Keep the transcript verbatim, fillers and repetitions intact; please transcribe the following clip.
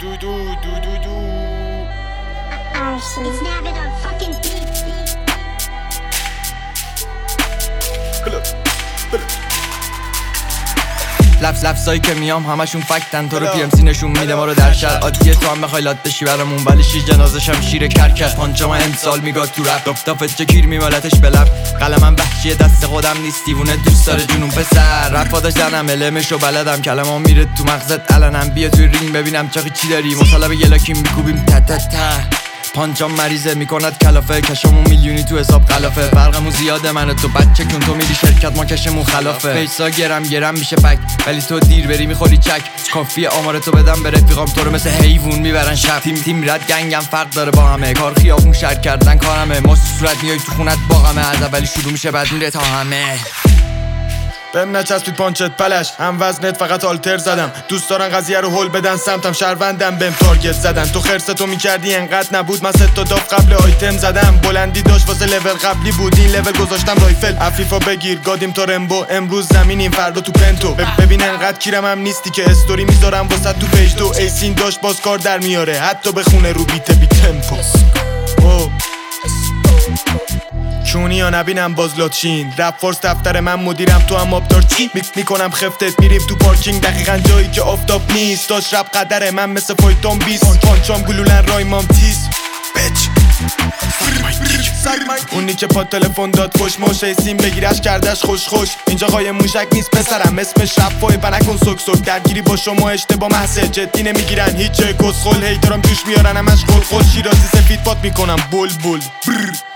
do do do do do. It's nabbit on fucking beat. لفظ لفظایی که میام همشون فکتن، تو رو پی ام سی نشون میده ما رو در شهر عادیه. تو هم بخوای لات بشی برامون ولی شیر جنازشم شیر کرکس. پانچما امسال میگاد تو رپ داف دافت چه کیر میمالتش به لب. قلمم وحشیه دست خودم نیست دیوونه دوست داره جنون پسر. رفا داشتنم علمشو بلدم کلمام میره تو مغزت علنم. بیا توی رینگ ببینم چاقی چی داری مصالبه گلاکی میکوبیم تا تا تا. پانچام مریضه میکند کلافه کشمون میلیونی تو حساب خلافه. فرقمون زیاده من و تو بچه کن تو میری شرکت ما کشمون خلافه. پیسا گرم گرم میشه پک ولی تو دیر بری میخوری چک. کافیه آمار تو بدم به رفیقام تو رو مثل حیوون میبرن شب. تیم تیم رد گنگم فرق داره با همه کار خیابون شر کردن کارمه. ما صورت میای تو خونت باغمه از اولی شروع میشه بعد میره تا همه. بهم نچسبید پانچت پلش هم وزنت فقط آلتر زدم. دوست دارن قضیه رو هول بدن سمتم شهروندم بهم تارگت زدن. تو خرستو میکردی انقدر نبود من ست تا داف قبل آیتم زدم. بلندی داشت واسه لول قبلی بود این لول گذاشتم رایفل. عفیفا بگیر گادیم تا رمبو امروز زمینیم فردا تو پنتو. ببین انقدر کیرم هم نیستی که استوری میذارم واسه تو پیج تو. ایسین داشت باز کار در میاره حتی بخونه رو بیت بی تمپو. چونی یا نبینم باز لاتشین رپ فورس دفتر من مدیرم تو هم آبدار چی میک میکنم خفتت میریم تو پارکینگ دقیقا جایی که آفتاب نیست. داشت رپ قدره من مثل فایتون بیست پانچام گلولن رایمام تیز بچ. اونی که پا تلفن داد فش موشه سیم بگیرش کردش خوش خوش. اینجا قای موشک نیست پسرم اسمش رفای پنکن سک سک. درگیری با شما اشتباه محضه جدی نمیگیرن هیچ جای کسخل. هیترام جوش میارن همش قل قل. شیرازی سفید پات میکنم بل بل.